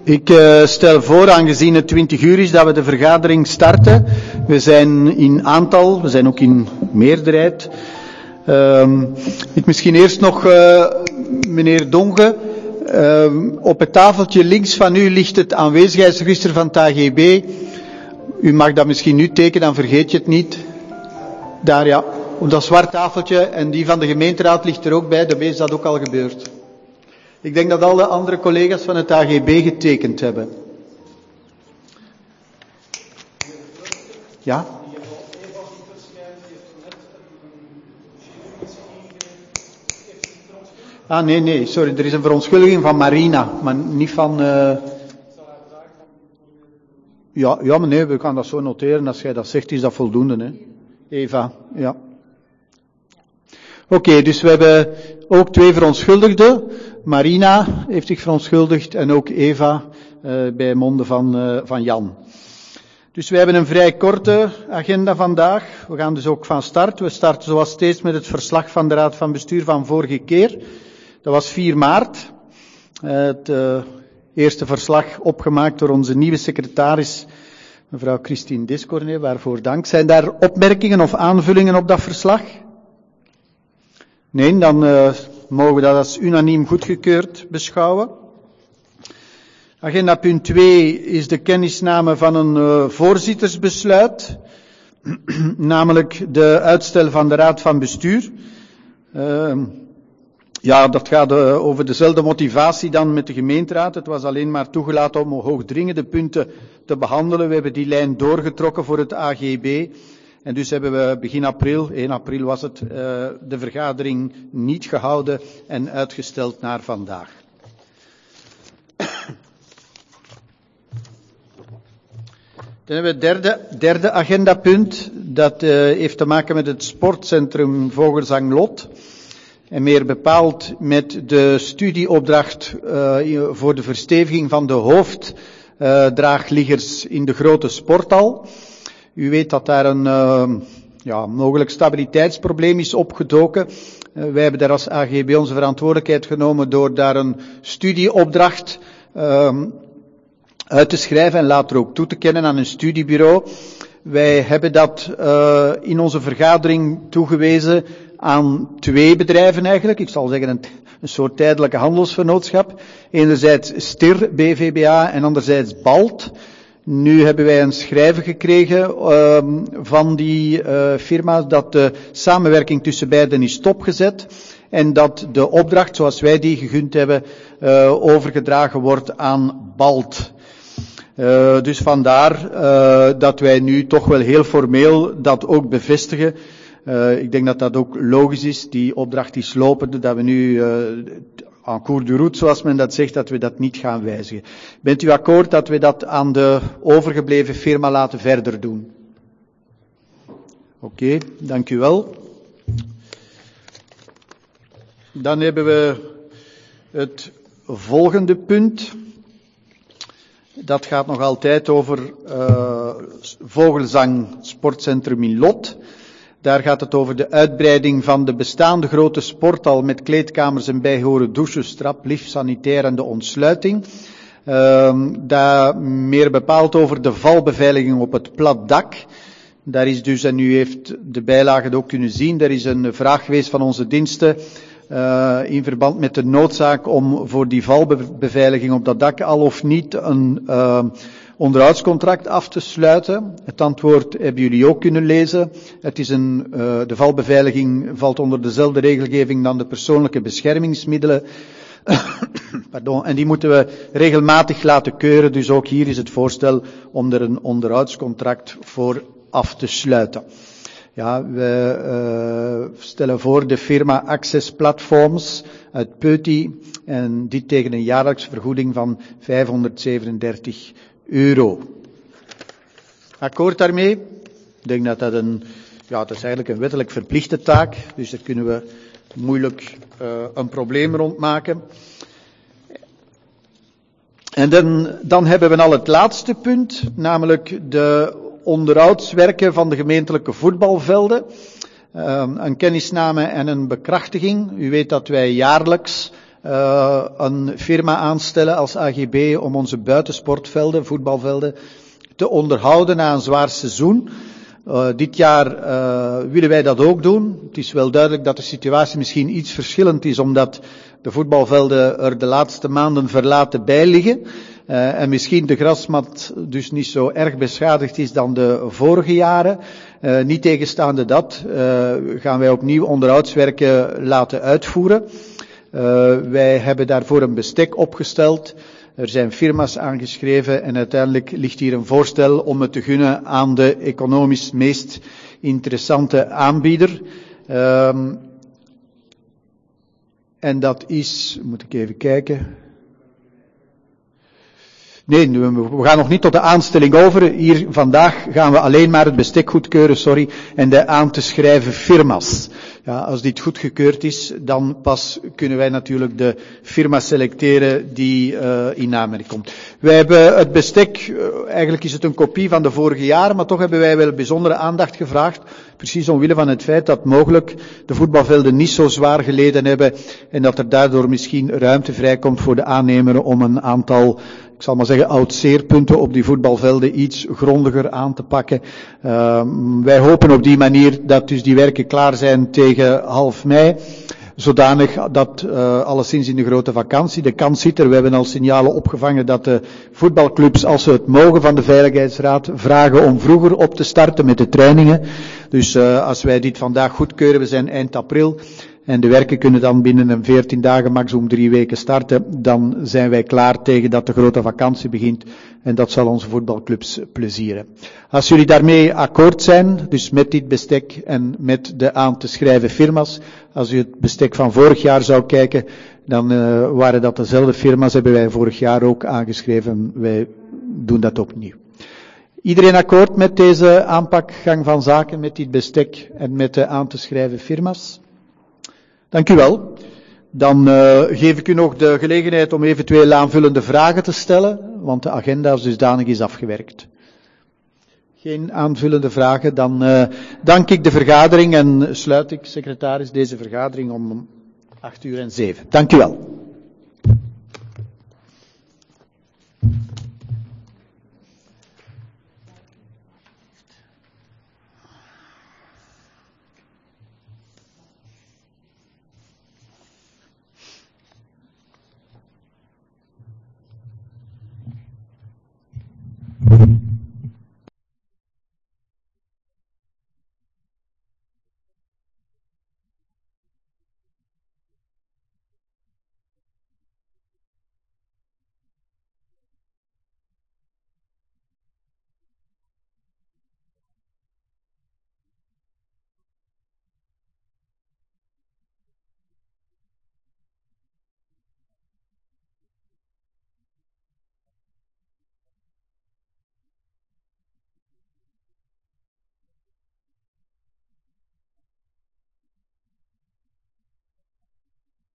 Ik stel voor, aangezien het 20 uur is, dat we de vergadering starten. We zijn in aantal, we zijn ook in meerderheid. Ik misschien eerst nog, meneer Donge, op het tafeltje links van u ligt het aanwezigheidsregister van het AGB. U mag dat misschien nu tekenen, dan vergeet je het niet. Daar ja, op dat zwart tafeltje, en die van de gemeenteraad ligt er ook bij, daarmee is dat ook al gebeurd. Ik denk dat alle andere collega's van het AGB getekend hebben. Ja? Ah, nee, sorry, er is een verontschuldiging van Marina, maar niet van... Ja, maar nee, we gaan dat zo noteren. Als jij dat zegt, is dat voldoende, hè. Eva, ja. Oké, dus we hebben ook 2 verontschuldigden. Marina heeft zich verontschuldigd en ook Eva bij monden van Jan. Dus we hebben een vrij korte agenda vandaag. We gaan dus ook van start. We starten zoals steeds met het verslag van de Raad van Bestuur van vorige keer. Dat was 4 maart. Het eerste verslag opgemaakt door onze nieuwe secretaris, mevrouw Christine Descornet, waarvoor dank. Zijn daar opmerkingen of aanvullingen op dat verslag? Nee, dan mogen we dat als unaniem goedgekeurd beschouwen. Agenda punt 2 is de kennisname van een voorzittersbesluit, namelijk de uitstel van de Raad van Bestuur. Ja, dat gaat over dezelfde motivatie dan met de gemeenteraad. Het was alleen maar toegelaten om hoogdringende punten te behandelen. We hebben die lijn doorgetrokken voor het AGB. En dus hebben we begin april, 1 april was het, de vergadering niet gehouden en uitgesteld naar vandaag. Dan hebben we het derde agendapunt. Dat heeft te maken met het sportcentrum Vogelzang-Lot. En meer bepaald met de studieopdracht voor de versteviging van de hoofddraagliggers in de grote sporthal. U weet dat daar een mogelijk stabiliteitsprobleem is opgedoken. Wij hebben daar als AGB onze verantwoordelijkheid genomen door daar een studieopdracht uit te schrijven en later ook toe te kennen aan een studiebureau. Wij hebben dat in onze vergadering toegewezen aan 2 bedrijven eigenlijk. Ik zal zeggen een soort tijdelijke handelsvernootschap. Enerzijds STIR BVBA en anderzijds BALT. Nu hebben wij een schrijven gekregen van die firma dat de samenwerking tussen beiden is stopgezet en dat de opdracht, zoals wij die gegund hebben, overgedragen wordt aan BALT. Dus vandaar dat wij nu toch wel heel formeel dat ook bevestigen. Ik denk dat dat ook logisch is. Die opdracht is lopende, dat we nu en cours de route, zoals men dat zegt, dat we dat niet gaan wijzigen. Bent u akkoord dat we dat aan de overgebleven firma laten verder doen? Oké, dank u wel. Dan hebben we het volgende punt. Dat gaat nog altijd over Vogelzang Sportcentrum in Lot. Daar gaat het over de uitbreiding van de bestaande grote sporthal met kleedkamers en bijhorende douches, trap, lift, sanitair en de ontsluiting. Daar meer bepaald over de valbeveiliging op het plat dak. Daar is dus, en u heeft de bijlage het ook kunnen zien, er is een vraag geweest van onze diensten in verband met de noodzaak om voor die valbeveiliging op dat dak al of niet een onderhoudscontract af te sluiten. Het antwoord hebben jullie ook kunnen lezen. Het is de valbeveiliging valt onder dezelfde regelgeving dan de persoonlijke beschermingsmiddelen. Pardon, en die moeten we regelmatig laten keuren. Dus ook hier is het voorstel om er een onderhoudscontract voor af te sluiten. Ja, we stellen voor de firma Access Platforms uit Peuty en dit tegen een jaarlijkse vergoeding van €537. Akkoord daarmee? Ik denk dat dat dat is eigenlijk een wettelijk verplichte taak, dus daar kunnen we moeilijk een probleem rond maken. En dan hebben we al het laatste punt, namelijk de onderhoudswerken van de gemeentelijke voetbalvelden. Een kennisname en een bekrachtiging. U weet dat wij jaarlijks een firma aanstellen als AGB om onze buitensportvelden, voetbalvelden, te onderhouden na een zwaar seizoen. Dit jaar willen wij dat ook doen. Het is wel duidelijk dat de situatie misschien iets verschillend is, omdat de voetbalvelden er de laatste maanden verlaten bij liggen. En misschien de grasmat dus niet zo erg beschadigd is dan de vorige jaren. Niet tegenstaande dat gaan wij opnieuw onderhoudswerken laten uitvoeren. Wij hebben daarvoor een bestek opgesteld. Er zijn firma's aangeschreven en uiteindelijk ligt hier een voorstel om het te gunnen aan de economisch meest interessante aanbieder. En dat is, moet ik even kijken. Nee, we gaan nog niet tot de aanstelling over. Hier vandaag gaan we alleen maar het bestek goedkeuren, en de aan te schrijven firma's. Ja, als dit goedgekeurd is, dan pas kunnen wij natuurlijk de firma selecteren die in aanmerking komt. Wij hebben het bestek, eigenlijk is het een kopie van de vorige jaren, maar toch hebben wij wel bijzondere aandacht gevraagd. Precies omwille van het feit dat mogelijk de voetbalvelden niet zo zwaar geleden hebben en dat er daardoor misschien ruimte vrijkomt voor de aannemer om een aantal, ik zal maar zeggen, oud-zeerpunten op die voetbalvelden iets grondiger aan te pakken. Wij hopen op die manier dat dus die werken klaar zijn tegen half mei. Zodanig dat alleszins in de grote vakantie de kans zit er. We hebben al signalen opgevangen dat de voetbalclubs, als ze het mogen van de Veiligheidsraad, vragen om vroeger op te starten met de trainingen. Dus als wij dit vandaag goedkeuren, we zijn eind april, en de werken kunnen dan binnen een 14 dagen, maximum 3 weken starten, dan zijn wij klaar tegen dat de grote vakantie begint. En dat zal onze voetbalclubs plezieren. Als jullie daarmee akkoord zijn, dus met dit bestek en met de aan te schrijven firma's, als u het bestek van vorig jaar zou kijken, dan waren dat dezelfde firma's, hebben wij vorig jaar ook aangeschreven. Wij doen dat opnieuw. Iedereen akkoord met deze aanpakgang van zaken, met dit bestek en met de aan te schrijven firma's? Dank u wel. Dan geef ik u nog de gelegenheid om eventueel aanvullende vragen te stellen, want de agenda als dusdanig is afgewerkt. Geen aanvullende vragen, dan dank ik de vergadering en sluit ik, secretaris, deze vergadering om 8:07. Dank u wel.